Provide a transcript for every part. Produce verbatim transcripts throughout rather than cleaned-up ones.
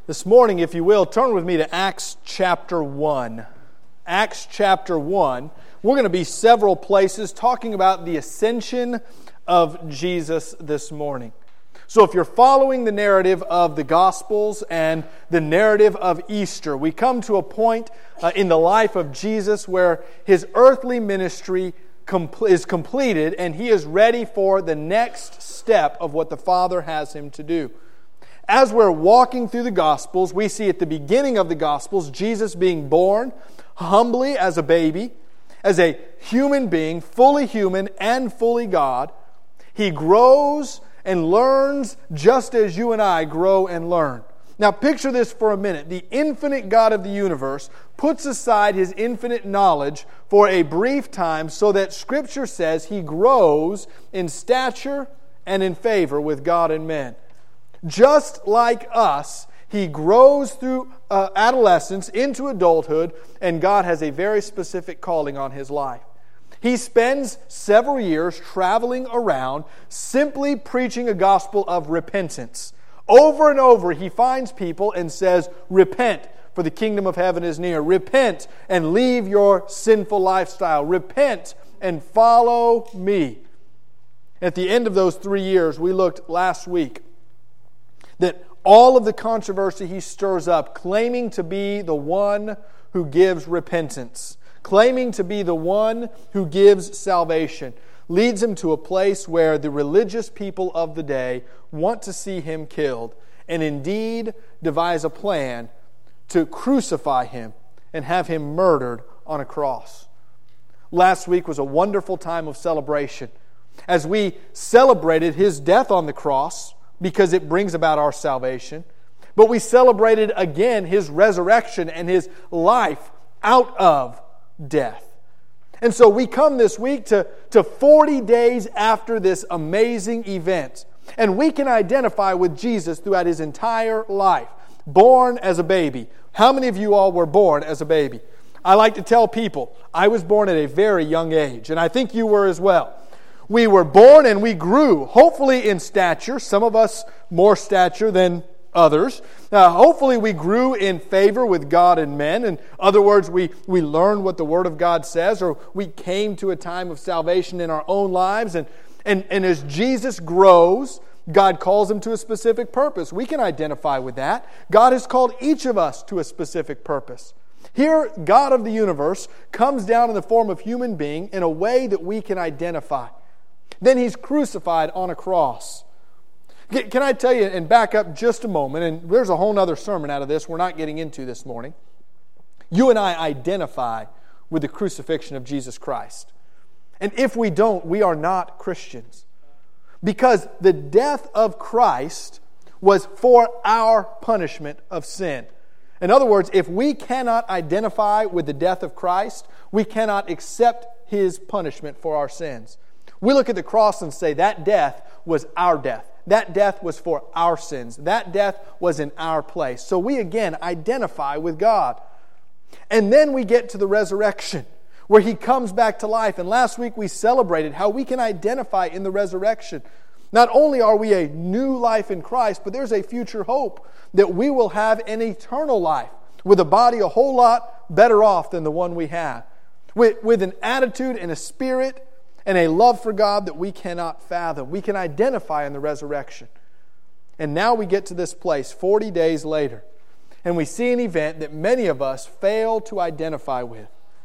This morning, if you will, turn with me to Acts chapter one. Acts chapter one. We're going to be several places talking about the ascension of Jesus this morning. So if you're following the narrative of the Gospels and the narrative of Easter, we come to a point uh, in the life of Jesus where His earthly ministry com- is completed and He is ready for the next step of what the Father has Him to do. As we're walking through the Gospels, we see at the beginning of the Gospels Jesus being born humbly as a baby, as a human being, fully human and fully God. He grows and learns just as you and I grow and learn. Now picture this for a minute. The infinite God of the universe puts aside His infinite knowledge for a brief time so that Scripture says He grows in stature and in favor with God and men. Just like us, He grows through uh, adolescence into adulthood, and God has a very specific calling on His life. He spends several years traveling around simply preaching a gospel of repentance. Over and over, He finds people and says, "Repent, for the kingdom of heaven is near. Repent and leave your sinful lifestyle. Repent and follow me." At the end of those three years, we looked last week that all of the controversy He stirs up, claiming to be the one who gives repentance, claiming to be the one who gives salvation, leads Him to a place where the religious people of the day want to see Him killed, and indeed devise a plan to crucify Him and have Him murdered on a cross. Last week was a wonderful time of celebration as we celebrated His death on the cross, because it brings about our salvation. But we celebrated again His resurrection and His life out of death. And so we come this week to, to forty days after this amazing event. And we can identify with Jesus throughout His entire life. Born as a baby. How many of you all were born as a baby? I like to tell people, I was born at a very young age. And I think you were as well. We were born and we grew, hopefully in stature. Some of us more stature than others. Now, hopefully we grew in favor with God and men. In other words, we, we learned what the Word of God says, or we came to a time of salvation in our own lives. And, and, and as Jesus grows, God calls Him to a specific purpose. We can identify with that. God has called each of us to a specific purpose. Here, God of the universe comes down in the form of human being in a way that we can identify. Then He's crucified on a cross. Can I tell you, and back up just a moment, and there's a whole other sermon out of this we're not getting into this morning. You and I identify with the crucifixion of Jesus Christ. And if we don't, we are not Christians. Because the death of Christ was for our punishment of sin. In other words, if we cannot identify with the death of Christ, we cannot accept His punishment for our sins. We look at the cross and say that death was our death. That death was for our sins. That death was in our place. So we again identify with God. And then we get to the resurrection, where He comes back to life. And last week we celebrated how we can identify in the resurrection. Not only are we a new life in Christ, but there's a future hope that we will have an eternal life with a body a whole lot better off than the one we have. With, with an attitude and a spirit and a love for God that we cannot fathom. We can identify in the resurrection. And now we get to this place forty days later, and we see an event that many of us fail to identify with.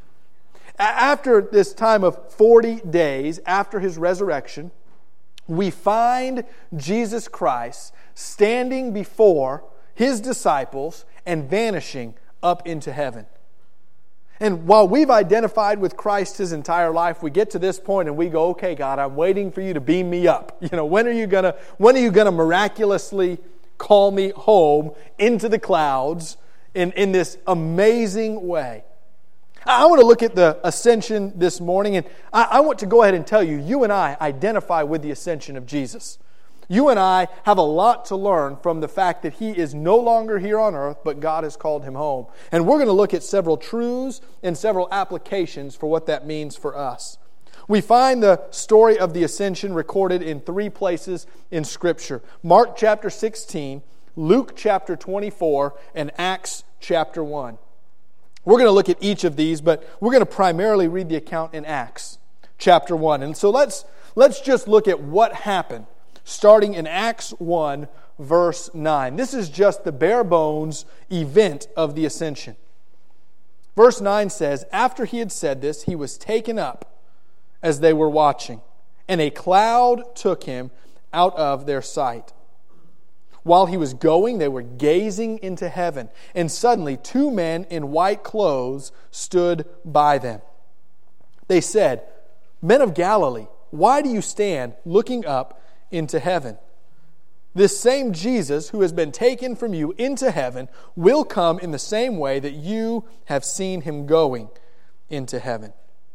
After this time of forty days, after His resurrection, we find Jesus Christ standing before His disciples and vanishing up into heaven. And while we've identified with Christ His entire life, we get to this point and we go, "Okay, God, I'm waiting for You to beam me up. You know, when are you gonna when are you gonna miraculously call me home into the clouds in, in this amazing way?" I want to look at the ascension this morning, and I, I want to go ahead and tell you, you and I identify with the ascension of Jesus. You and I have a lot to learn from the fact that He is no longer here on earth, but God has called Him home. And we're going to look at several truths and several applications for what that means for us. We find the story of the ascension recorded in three places in Scripture. Mark chapter sixteen, Luke chapter twenty-four and Acts chapter one. We're going to look at each of these, but we're going to primarily read the account in Acts chapter one. And so let's let's just look at what happened, starting in Acts one, verse nine. This is just the bare bones event of the ascension. Verse nine says, "After he had said this, he was taken up as they were watching, and a cloud took him out of their sight. While he was going, they were gazing into heaven, and suddenly two men in white clothes stood by them. They said, 'Men of Galilee, why do you stand looking up into heaven? This same Jesus who has been taken from you into heaven will come in the same way that you have seen him going into heaven.'"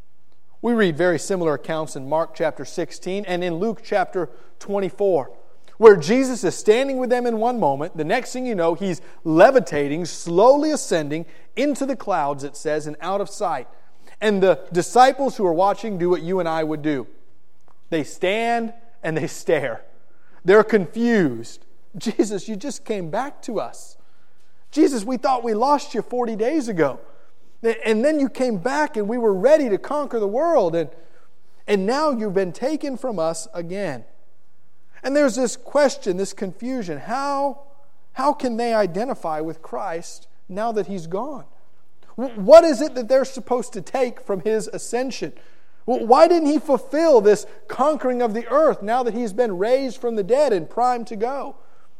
We read very similar accounts in Mark chapter sixteen and in Luke chapter twenty-four, where Jesus is standing with them in one moment. The next thing you know, he's levitating, slowly ascending into the clouds, it says, and out of sight. And the disciples who are watching do what you and I would do. They stand and they stare. They're confused. "Jesus, you just came back to us. Jesus, we thought we lost you forty days ago. And then you came back and we were ready to conquer the world. And, and now you've been taken from us again." And there's this question, this confusion. How, how can they identify with Christ now that he's gone? What is it that they're supposed to take from his ascension? Why didn't he fulfill this conquering of the earth now that he's been raised from the dead and primed to go?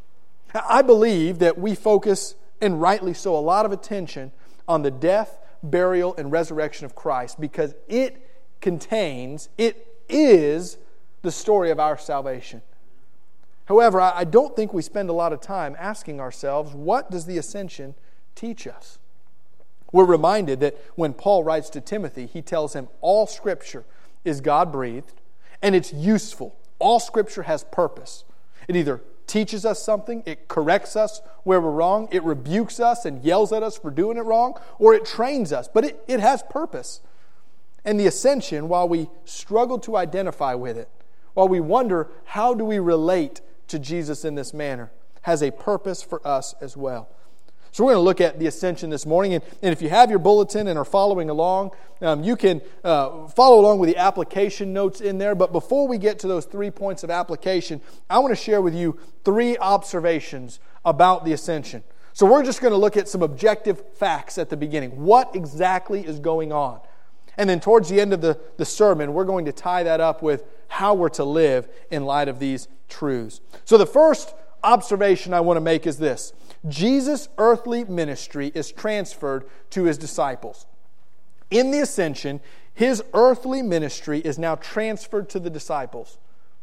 I believe that we focus, and rightly so, a lot of attention on the death, burial, and resurrection of Christ because it contains, it is the story of our salvation. However, I don't think we spend a lot of time asking ourselves, what does the ascension teach us? We're reminded that when Paul writes to Timothy, he tells him all Scripture is God-breathed and it's useful. All Scripture has purpose. It either teaches us something, it corrects us where we're wrong, it rebukes us and yells at us for doing it wrong, or it trains us. But it, it has purpose. And the ascension, while we struggle to identify with it, while we wonder how do we relate to Jesus in this manner, has a purpose for us as well. So we're going to look at the ascension this morning. And, and if you have your bulletin and are following along, um, you can uh, follow along with the application notes in there. But before we get to those three points of application, I want to share with you three observations about the ascension. So we're just going to look at some objective facts at the beginning. What exactly is going on? And then towards the end of the, the sermon, we're going to tie that up with how we're to live in light of these truths. So the first observation I want to make is this. Jesus' earthly ministry is transferred to his disciples. In the ascension, his earthly ministry is now transferred to the disciples.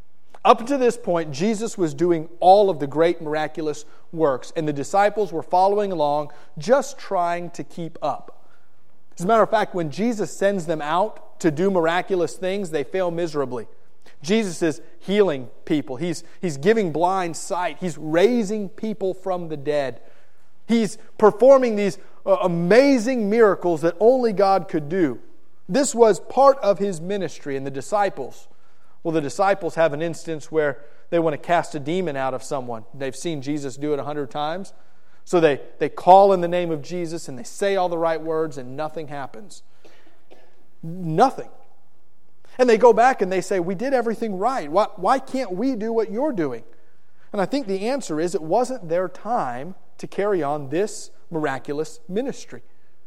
Up to this point, Jesus was doing all of the great miraculous works, and the disciples were following along, just trying to keep up. As a matter of fact, when Jesus sends them out to do miraculous things, they fail miserably. Jesus is healing people. He's, he's giving blind sight. He's raising people from the dead. He's performing these uh, amazing miracles that only God could do. This was part of his ministry. And the disciples, well, the disciples have an instance where they want to cast a demon out of someone. They've seen Jesus do it a hundred times. So they, they call in the name of Jesus and they say all the right words and nothing happens. Nothing. And they go back and they say, we did everything right. Why, why can't we do what you're doing? And I think the answer is it wasn't their time to carry on this miraculous ministry.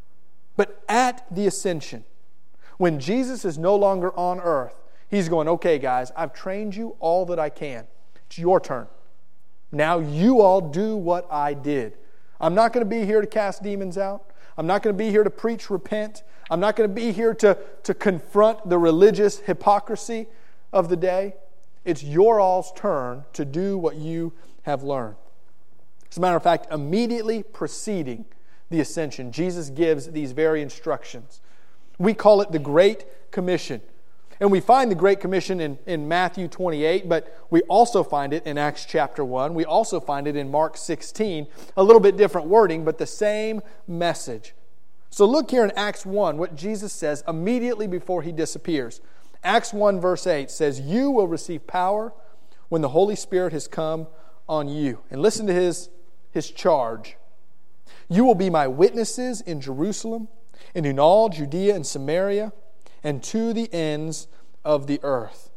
But at the ascension, when Jesus is no longer on earth, he's going, okay guys, I've trained you all that I can. It's your turn. Now you all do what I did. I'm not going to be here to cast demons out. I'm not going to be here to preach repent. I'm not going to be here to, to confront the religious hypocrisy of the day. It's your all's turn to do what you have learned. As a matter of fact, immediately preceding the ascension, Jesus gives these very instructions. We call it the Great Commission. And we find the Great Commission in, in Matthew twenty-eight, but we also find it in Acts chapter one. We also find it in Mark sixteen. A little bit different wording, but the same message. So look here in Acts one, what Jesus says immediately before he disappears. Acts one verse eight says, you will receive power when the Holy Spirit has come on you. And listen to his his charge. You will be my witnesses in Jerusalem and in all Judea and Samaria and to the ends of the earth.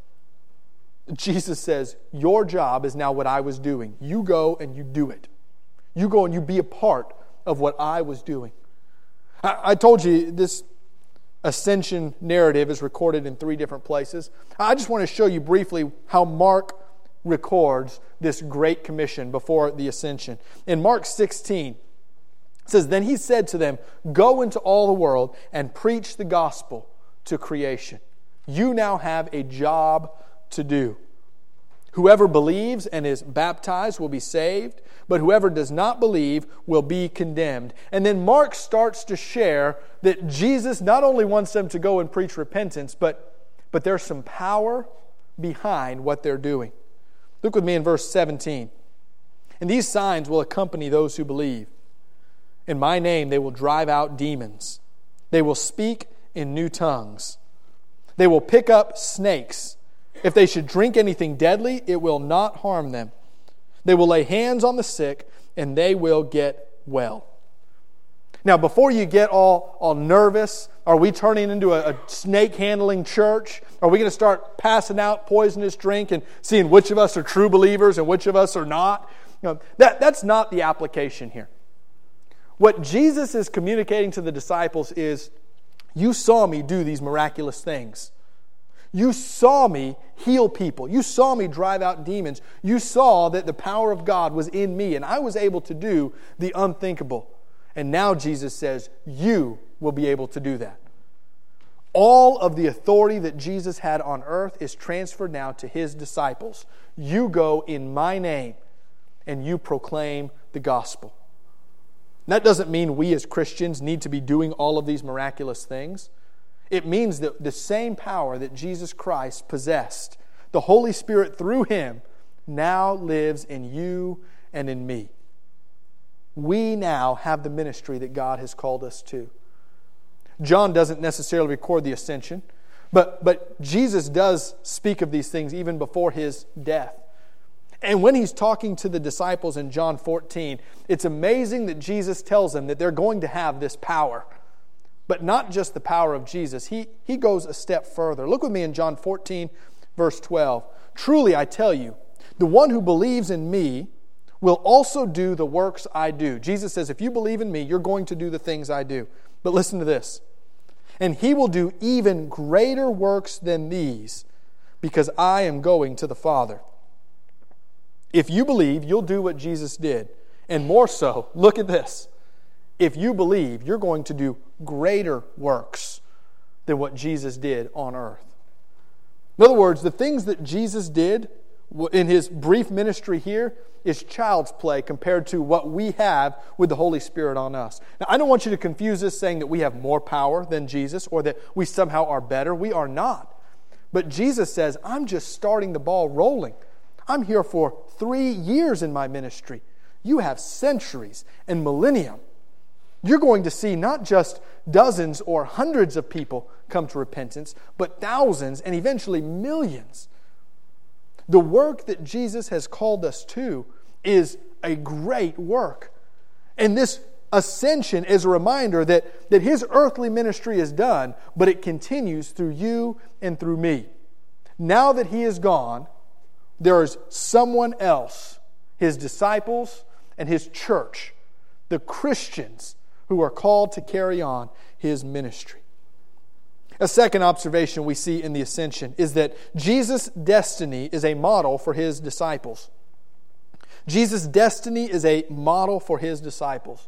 Jesus says, your job is now what I was doing. You go and you do it. You go and you be a part of what I was doing. I, I told you this ascension narrative is recorded in three different places. I just want to show you briefly how Mark records this great commission before the ascension. In Mark sixteen, it says, then he said to them, go into all the world and preach the gospel to creation. You now have a job to do. Whoever believes and is baptized will be saved, but whoever does not believe will be condemned. And then Mark starts to share that Jesus not only wants them to go and preach repentance, but, but there's some power behind what they're doing. Look with me in verse seventeen. And these signs will accompany those who believe. In my name they will drive out demons. They will speak in new tongues. They will pick up snakes. If they should drink anything deadly, it will not harm them. They will lay hands on the sick, and they will get well. Now, before you get all, all nervous, are we turning into a, a snake-handling church? Are we going to start passing out poisonous drink and seeing which of us are true believers and which of us are not? You know, that, that's not the application here. What Jesus is communicating to the disciples is, you saw me do these miraculous things. You saw me heal people. You saw me drive out demons. You saw that the power of God was in me, and I was able to do the unthinkable. And now Jesus says, you will be able to do that. All of the authority that Jesus had on earth is transferred now to His disciples. You go in my name, and you proclaim the gospel. That doesn't mean we as Christians need to be doing all of these miraculous things. It means that the same power that Jesus Christ possessed, the Holy Spirit through Him, now lives in you and in me. We now have the ministry that God has called us to. John doesn't necessarily record the ascension, but, but Jesus does speak of these things even before His death. And when He's talking to the disciples in John fourteen, it's amazing that Jesus tells them that they're going to have this power. But not just the power of Jesus. He, he goes a step further. Look with me in John fourteen, verse twelve. Truly I tell you, the one who believes in me will also do the works I do. Jesus says, if you believe in me, you're going to do the things I do. But listen to this. And he will do even greater works than these, because I am going to the Father. If you believe, you'll do what Jesus did. And more so, look at this. If you believe, you're going to do greater works than what Jesus did on earth. In other words, the things that Jesus did in His brief ministry here is child's play compared to what we have with the Holy Spirit on us. Now, I don't want you to confuse this saying that we have more power than Jesus or that we somehow are better. We are not. But Jesus says, I'm just starting the ball rolling. I'm here for three years in my ministry. You have centuries and millennium. You're going to see not just dozens or hundreds of people come to repentance, but thousands and eventually millions. The work that Jesus has called us to is a great work. And this ascension is a reminder that, that His earthly ministry is done, but it continues through you and through me. Now that He is gone, there is someone else, His disciples and His church, the Christians, who are called to carry on His ministry. A second observation we see in the ascension is that Jesus' destiny is a model for His disciples. Jesus' destiny is a model for His disciples.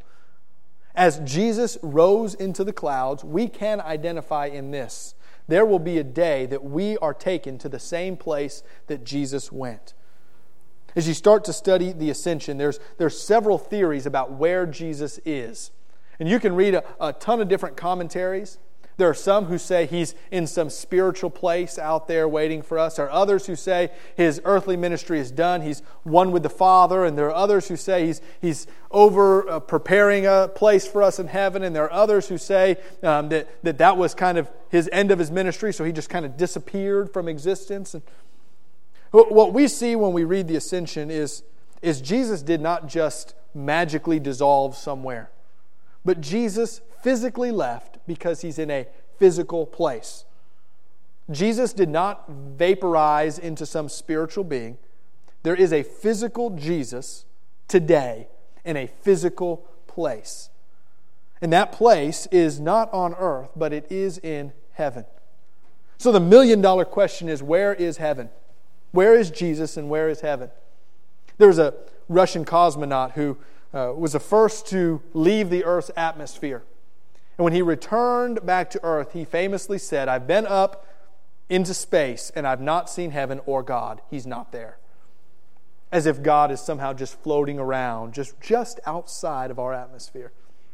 As Jesus rose into the clouds, we can identify in this. There will be a day that we are taken to the same place that Jesus went. As you start to study the ascension, there's, there's several theories about where Jesus is. And you can read a, a ton of different commentaries. There are some who say He's in some spiritual place out there waiting for us. There are others who say His earthly ministry is done. He's one with the Father. And there are others who say He's, he's over uh, preparing a place for us in heaven. And there are others who say um, that, that that was kind of His end of His ministry, so He just kind of disappeared from existence. And what we see when we read the ascension is, is Jesus did not just magically dissolve somewhere. But Jesus physically left because he's in a physical place. Jesus did not vaporize into some spiritual being. There is a physical Jesus today in a physical place. And that place is not on earth, but it is in heaven. So the million dollar question is, where is heaven? Where is Jesus and where is heaven? There was a Russian cosmonaut who uh, was the first to leave the Earth's atmosphere. And when he returned back to Earth, he famously said, I've been up into space and I've not seen heaven or God. He's not there. As if God is somehow just floating around, just, just outside of our atmosphere.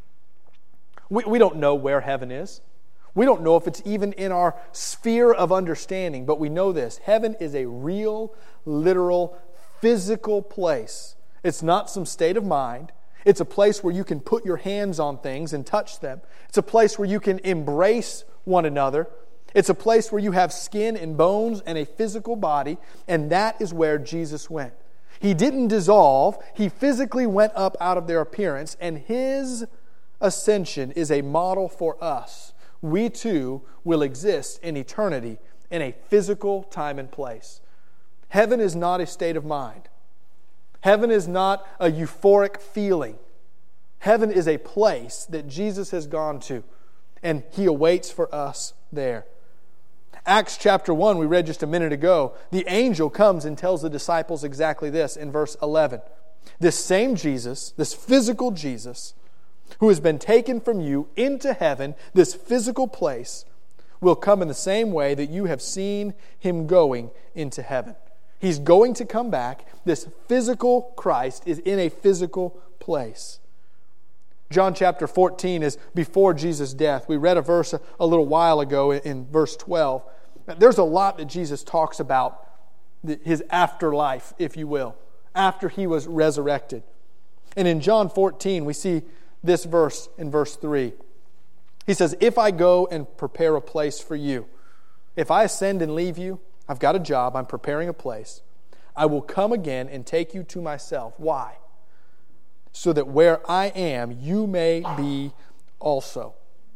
We, we don't know where heaven is. We don't know if it's even in our sphere of understanding, but we know this. Heaven is a real, literal, physical place. It's not some state of mind. It's a place where you can put your hands on things and touch them. It's a place where you can embrace one another. It's a place where you have skin and bones and a physical body, and that is where Jesus went. He didn't dissolve. He physically went up out of their appearance, and His ascension is a model for us. We too will exist in eternity in a physical time and place. Heaven is not a state of mind. Heaven is not a euphoric feeling. Heaven is a place that Jesus has gone to, and He awaits for us there. Acts chapter one, we read just a minute ago, the angel comes and tells the disciples exactly this in verse eleven. This same Jesus, this physical Jesus, who has been taken from you into heaven, this physical place, will come in the same way that you have seen Him going into heaven. He's going to come back. This physical Christ is in a physical place. John chapter fourteen is before Jesus' death. We read a verse a, a little while ago in, in verse twelve. There's a lot that Jesus talks about His afterlife, if you will, after He was resurrected. And in John fourteen, we see this verse in verse three. He says, if I go and prepare a place for you, if I ascend and leave you, I've got a job, I'm preparing a place. I will come again and take you to myself. Why? So that where I am, you may be also.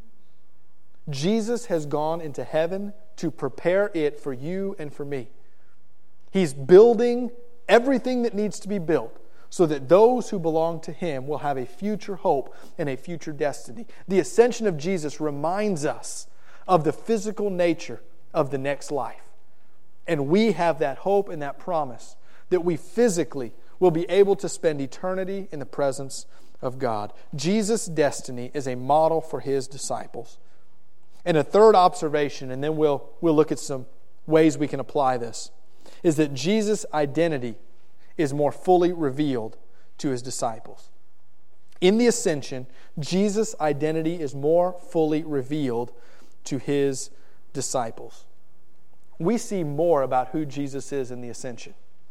Jesus has gone into heaven to prepare it for you and for me. He's building everything that needs to be built so that those who belong to Him will have a future hope and a future destiny. The ascension of Jesus reminds us of the physical nature of the next life. And we have that hope and that promise that we physically will be able to spend eternity in the presence of God. Jesus' destiny is a model for His disciples. And a third observation, and then we'll, we'll look at some ways we can apply this, is that Jesus' identity is more fully revealed to His disciples. In the ascension, Jesus' identity is more fully revealed to His disciples. We see more about who Jesus is in the ascension.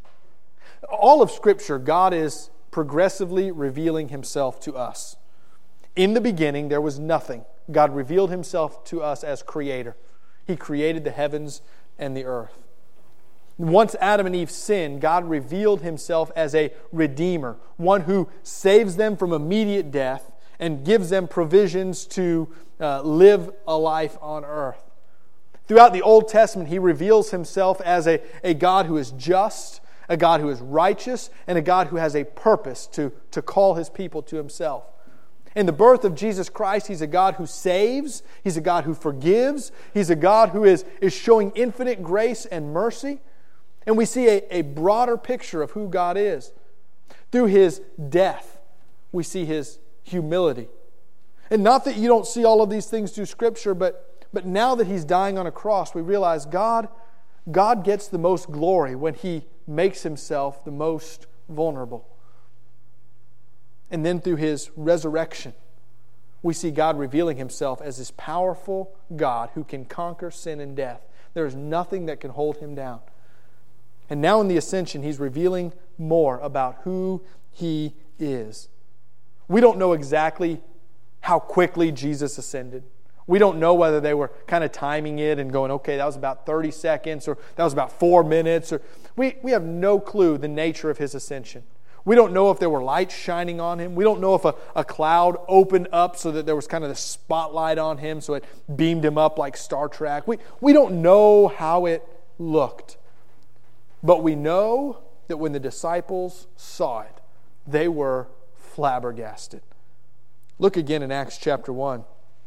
All of Scripture, God is progressively revealing Himself to us. In the beginning, there was nothing. God revealed Himself to us as Creator. He created the heavens and the earth. Once Adam and Eve sinned, God revealed Himself as a Redeemer, one who saves them from immediate death and gives them provisions to uh, live a life on earth. Throughout the Old Testament, He reveals Himself as a, a God who is just, a God who is righteous, and a God who has a purpose to, to call His people to Himself. In the birth of Jesus Christ, He's a God who saves. He's a God who forgives. He's a God who is, is showing infinite grace and mercy. And we see a, a broader picture of who God is. Through His death, we see His humility. And not that you don't see all of these things through Scripture, but, but now that He's dying on a cross, we realize God, God gets the most glory when He makes Himself the most vulnerable. And then through His resurrection, we see God revealing Himself as this powerful God who can conquer sin and death. There is nothing that can hold Him down. And now in the ascension, He's revealing more about who He is. We don't know exactly how quickly Jesus ascended. We don't know whether they were kind of timing it and going, okay, that was about thirty seconds, or that was about four minutes. Or we, we have no clue the nature of His ascension. We don't know if there were lights shining on him. We don't know if a, a cloud opened up so that there was kind of the spotlight on him, so it beamed him up like Star Trek. We, we don't know how it looked. But we know that when the disciples saw it, they were flabbergasted. Look again in Acts chapter one.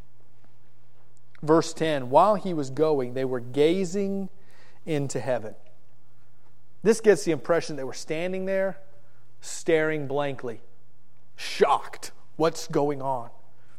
Verse ten, while he was going, they were gazing into heaven. This gets the impression they were standing there, staring blankly, shocked. What's going on?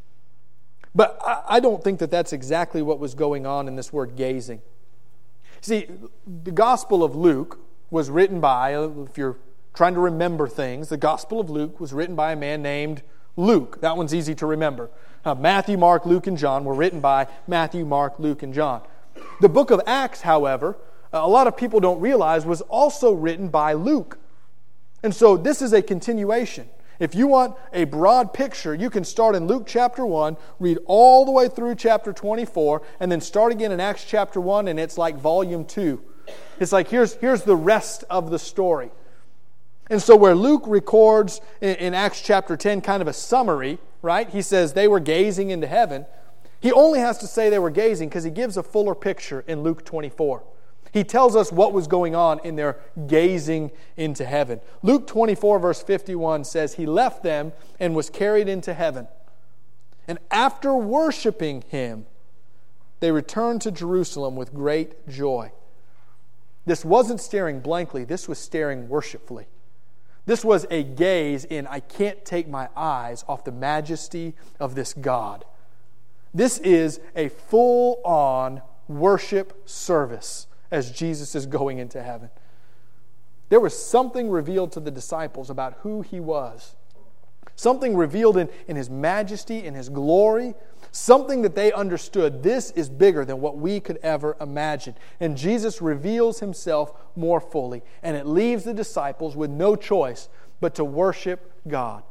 But I don't think that that's exactly what was going on in this word gazing. See, the Gospel of Luke was written by, if you're trying to remember things, the Gospel of Luke was written by a man named Luke. That one's easy to remember. Uh, Matthew, Mark, Luke, and John were written by Matthew, Mark, Luke, and John. The book of Acts, however, a lot of people don't realize was also written by Luke. And so this is a continuation. If you want a broad picture, you can start in Luke chapter one, read all the way through chapter twenty-four, and then start again in Acts chapter one, and it's like volume two. It's like here's, here's the rest of the story. And so where Luke records in, in Acts chapter ten kind of a summary, right? He says they were gazing into heaven. He only has to say they were gazing because he gives a fuller picture in Luke twenty-four. He tells us what was going on in their gazing into heaven. Luke twenty-four verse fifty-one says, he left them and was carried into heaven. And after worshiping him, they returned to Jerusalem with great joy. This wasn't staring blankly. This was staring worshipfully. This was a gaze in, I can't take my eyes off the majesty of this God. This is a full-on worship service as Jesus is going into heaven. There was something revealed to the disciples about who he was. Something revealed in, in his majesty, in his glory. Something that they understood. This is bigger than what we could ever imagine. And Jesus reveals himself more fully. And it leaves the disciples with no choice but to worship God.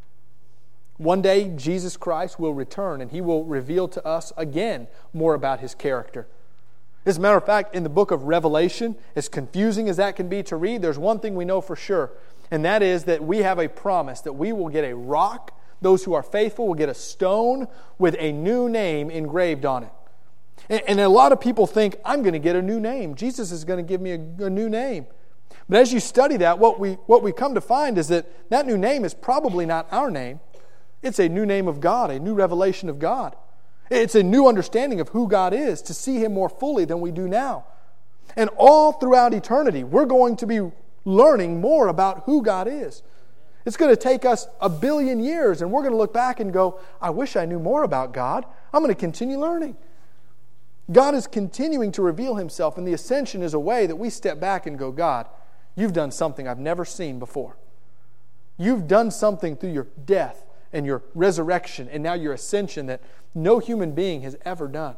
One day, Jesus Christ will return and he will reveal to us again more about his character. As a matter of fact, in the book of Revelation, as confusing as that can be to read, there's one thing we know for sure, and that is that we have a promise that we will get a rock. Those who are faithful will get a stone with a new name engraved on it. And, and a lot of people think, I'm going to get a new name. Jesus is going to give me a, a new name. But as you study that, what we, what we come to find is that that new name is probably not our name. It's a new name of God, a new revelation of God. It's a new understanding of who God is, to see him more fully than we do now. And all throughout eternity, we're going to be learning more about who God is. It's going to take us a billion years, and we're going to look back and go, I wish I knew more about God. I'm going to continue learning. God is continuing to reveal himself, and the ascension is a way that we step back and go, God, you've done something I've never seen before. You've done something through your death and your resurrection and now your ascension that no human being has ever done.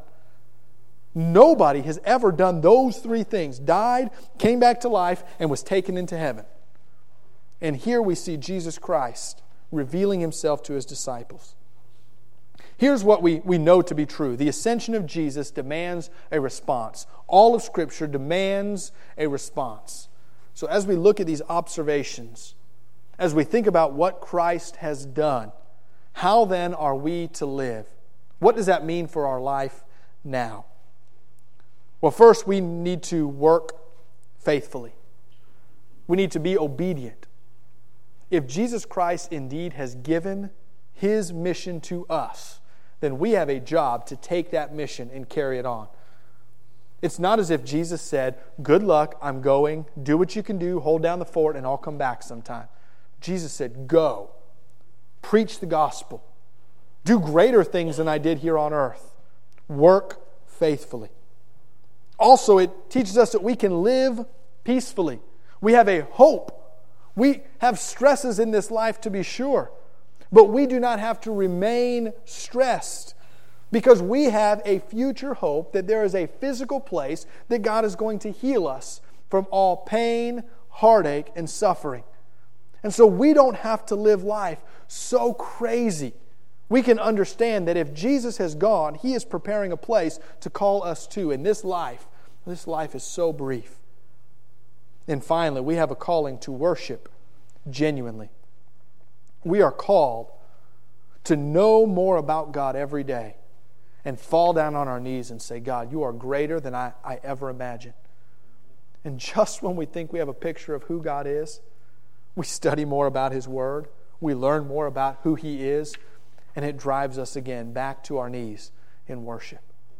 Nobody has ever done those three things. Died, came back to life, and was taken into heaven. And here we see Jesus Christ revealing himself to his disciples. Here's what we, we know to be true. The ascension of Jesus demands a response. All of Scripture demands a response. So as we look at these observations, as we think about what Christ has done, how then are we to live? What does that mean for our life now? Well, first we need to work faithfully. We need to be obedient. If Jesus Christ indeed has given his mission to us, then we have a job to take that mission and carry it on. It's not as if Jesus said, good luck, I'm going, do what you can do, hold down the fort, and I'll come back sometime. Jesus said, go, preach the gospel, do greater things than I did here on earth, work faithfully. Also, it teaches us that we can live peacefully. We have a hope. We have stresses in this life to be sure, but we do not have to remain stressed because we have a future hope that there is a physical place that God is going to heal us from all pain, heartache, and suffering. And so we don't have to live life so crazy. We can understand that if Jesus has gone, he is preparing a place to call us to. And this life, this life is so brief. And finally, we have a calling to worship genuinely. We are called to know more about God every day and fall down on our knees and say, God, you are greater than I, I ever imagined. And just when we think we have a picture of who God is, we study more about His Word, we learn more about who He is, and it drives us again back to our knees in worship.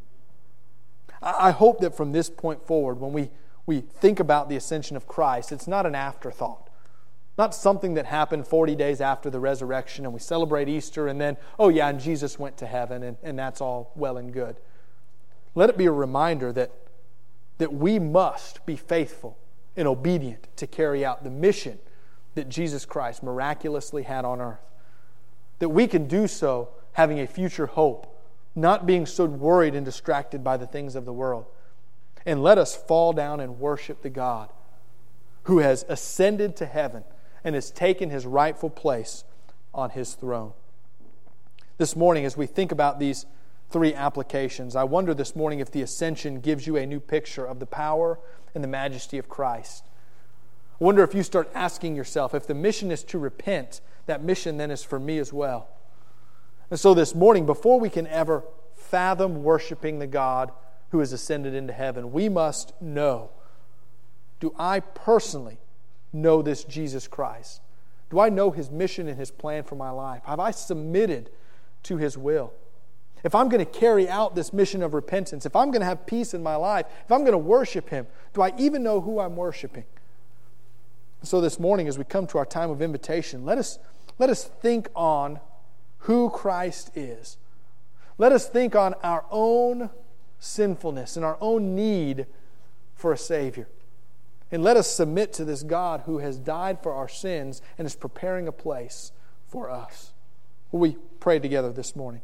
I hope that from this point forward, when we, we think about the ascension of Christ, it's not an afterthought. Not something that happened forty days after the resurrection and we celebrate Easter and then, oh yeah, and Jesus went to heaven and, and that's all well and good. Let it be a reminder that, that we must be faithful and obedient to carry out the mission that Jesus Christ miraculously had on earth. That we can do so having a future hope, not being so worried and distracted by the things of the world. And let us fall down and worship the God who has ascended to heaven and has taken His rightful place on His throne. This morning, as we think about these three applications, I wonder this morning if the ascension gives you a new picture of the power and the majesty of Christ. I wonder if you start asking yourself, if the mission is to repent, that mission then is for me as well. And so this morning, before we can ever fathom worshiping the God who has ascended into heaven, we must know, do I personally know this Jesus Christ? Do I know His mission and His plan for my life? Have I submitted to His will? If I'm going to carry out this mission of repentance, if I'm going to have peace in my life, if I'm going to worship Him, do I even know who I'm worshiping? So this morning, as we come to our time of invitation, let us, let us think on who Christ is. Let us think on our own sinfulness and our own need for a Savior. And let us submit to this God who has died for our sins and is preparing a place for us. Will we pray together this morning?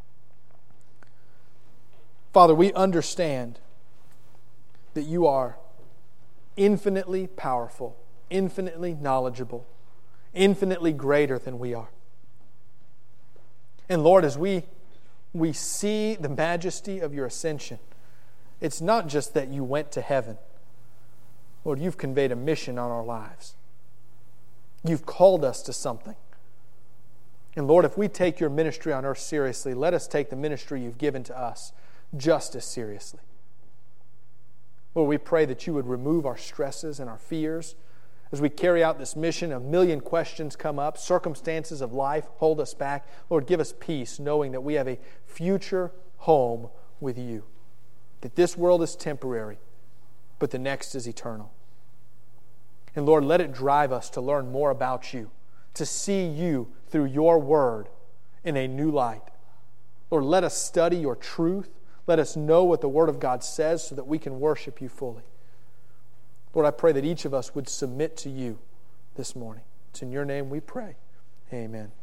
Father, we understand that You are infinitely powerful, infinitely knowledgeable, infinitely greater than we are. And Lord, as we, we see the majesty of Your ascension, it's not just that You went to heaven. Lord, You've conveyed a mission on our lives. You've called us to something. And Lord, if we take Your ministry on earth seriously, let us take the ministry You've given to us just as seriously. Lord, we pray that You would remove our stresses and our fears. As we carry out this mission, a million questions come up. Circumstances of life hold us back. Lord, give us peace, knowing that we have a future home with You. That this world is temporary, but the next is eternal. And Lord, let it drive us to learn more about You, to see You through Your Word in a new light. Lord, let us study Your truth. Let us know what the Word of God says so that we can worship You fully. Lord, I pray that each of us would submit to You this morning. It's in Your name we pray. Amen.